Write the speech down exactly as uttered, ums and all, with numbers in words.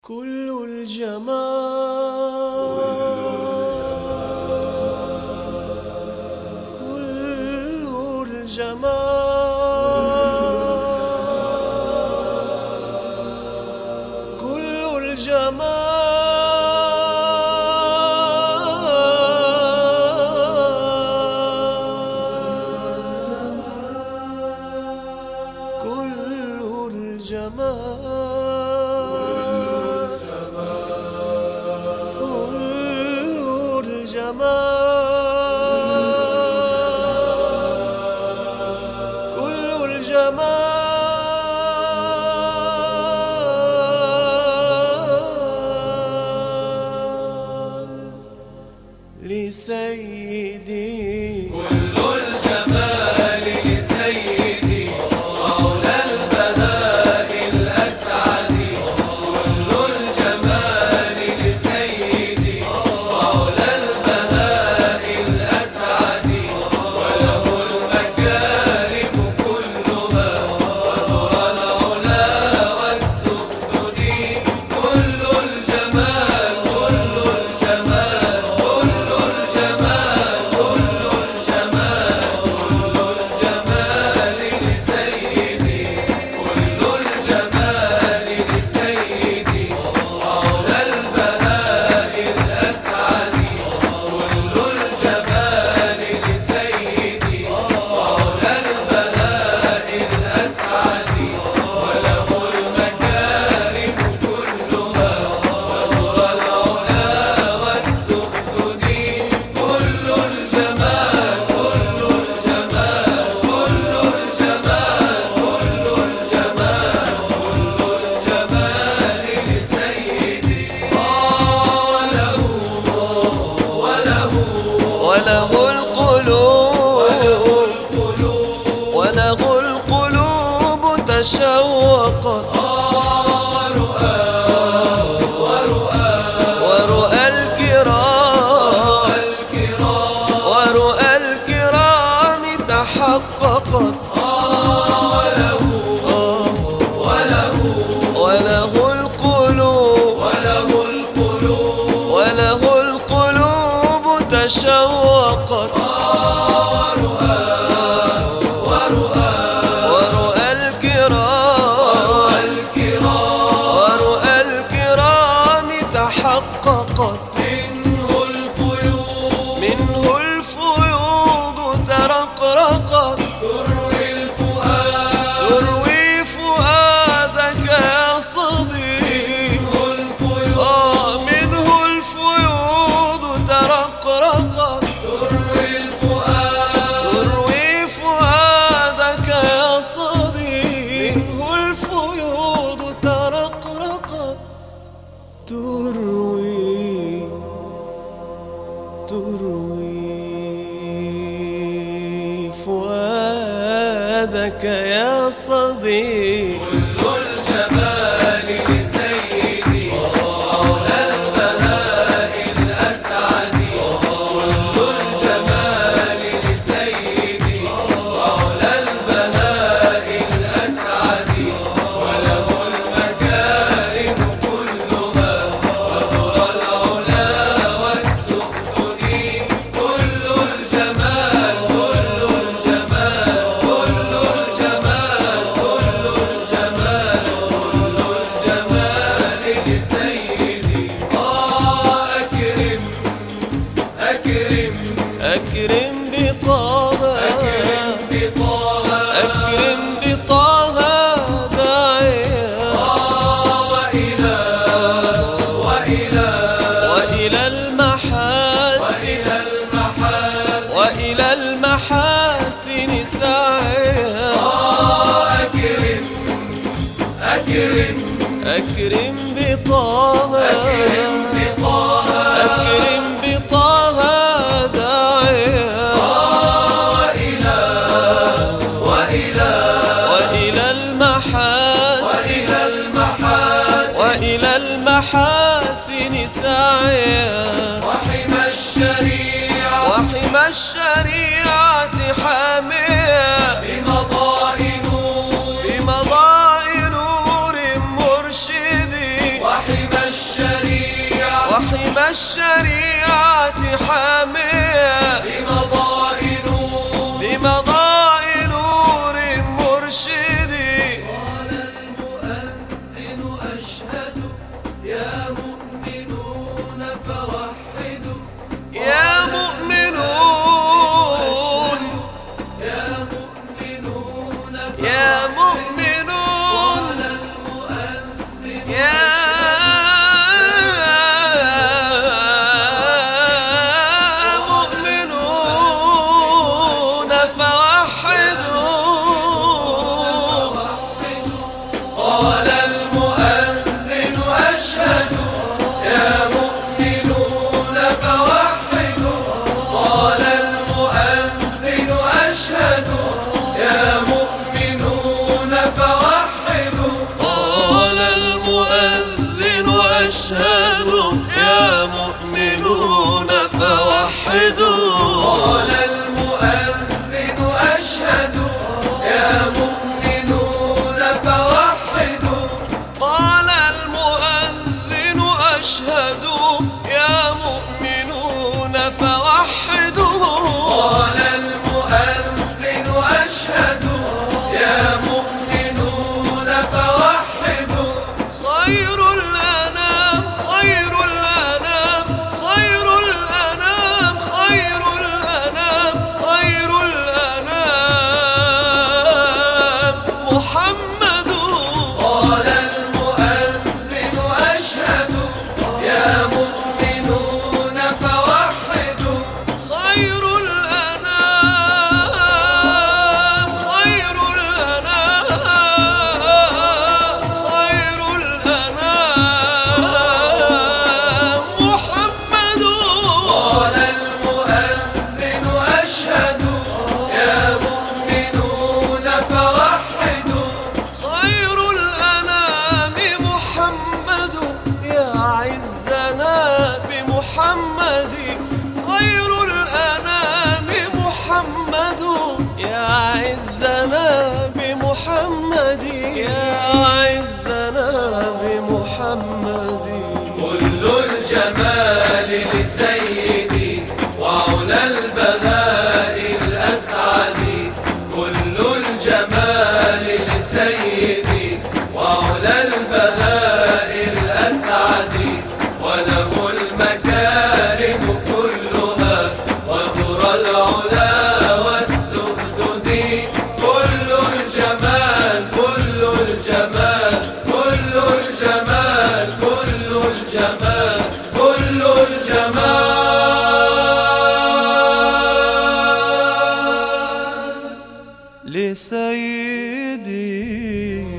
كل الجمال كل الجمال كل الجمال كل الجمال كل الجمال لسيدي كل الجمال لسيدي مولى البلاء الأسعد كل الجمال لسيدي مولى البلاء الأسعد وله المكارم كلها وذرى العلا والسدد كل الجمال كل الجمال كل الجمال كل الجمال كل الجمال لسيدي كل الجمال لسيدي مولى البلاء الأسعد كل الجمال لسيدي مولى البلاء الأسعد وله المكارم كلها وذرى العلا والسدد كل الجمال كل الجمال كل الجمال كل الجمال كل الجمال لسيدي وله وله وله القلوب وله القلوب تشوقت ورؤى الكرام ورؤى الكرام تحققت وله القلوب وله القلوب تشوقت ورؤى الكرام ورؤى الكرام تحققت منه الفيوض منه الفيوض ترقرقت تروي الفؤاد تروي فؤادك يا صديق منه الفيوض آه منه الفيوض ترقرقت تروي الفؤاد تروي فؤادك يا صديق منه الفيوض ترقرقت تروي تروي فؤادك يا صديق كل الجمال لسيدي مولى البلاء الأسعد كل الجمال لسيدي مولى البلاء الأسعد وله المكارم كلها وذرى العلا والسدد كل الجمال كل الجمال كل الجمال كل الجمال كل الجمال لسيدي آه أكرم أكرم أكرم بطه أكرم بطه أكرم بطه داعيا وإلى وإلى وإلى المحاسن وإلى المحاسن وإلى المحاسن سعيا أكرم أكرم أكرم بطه أكرم بطه أكرم بطه داعيا وإلى وإلى وإلى المحاسن وإلى المحاسن وإلى المحاسن سعيا وحمى الشريعة وحمى الشريعة حاميا بمضاء نور بمضاء نور مرشد وحمى الشريعة حامية بمضاء نور بمضاء نور مرشدي. قال المؤذن أشهد يا مؤمنون فوحدوا يا مؤمنون يا مؤمنون يا مؤمنون يا مؤمنون فوحدوا. قال المؤذن أشهد يا مؤمنون فوحدوا قال المؤذن أشهد يا مؤمنون فوحدوا قال المؤذن أشهد يا مؤمنون فوحدوا. قال المؤذن أشهد يا مؤمنون فوحدوا قال المؤذن أشهد يا مؤمنون فوحدوا. قال المؤذن أشهد يا مؤمنون فوحدوا خير الأنام خير الأنام خير الأنام خير الأنام خير الأنام محمد. قال المؤذن أشهد يا مؤمنون فوحدوا خير الأنام خير الأنام خير الأنام محمد. قال المؤذن أشهد يا مؤمنون فوحدوا خير الأنام محمد يا عزنا بمحمد. خير الأنام محمد يا عزنا بمحمد يا عزنا بمحمد. كل الجمال لسيدي وعلى البهاء الأسعد كل الجمال لسيدي وعلى البهاء الأسعد وله المكارم كلها وذرى العلا والسدد كل الجمال كل الجمال كل الجمال كل الجمال كل الجمال لسيدي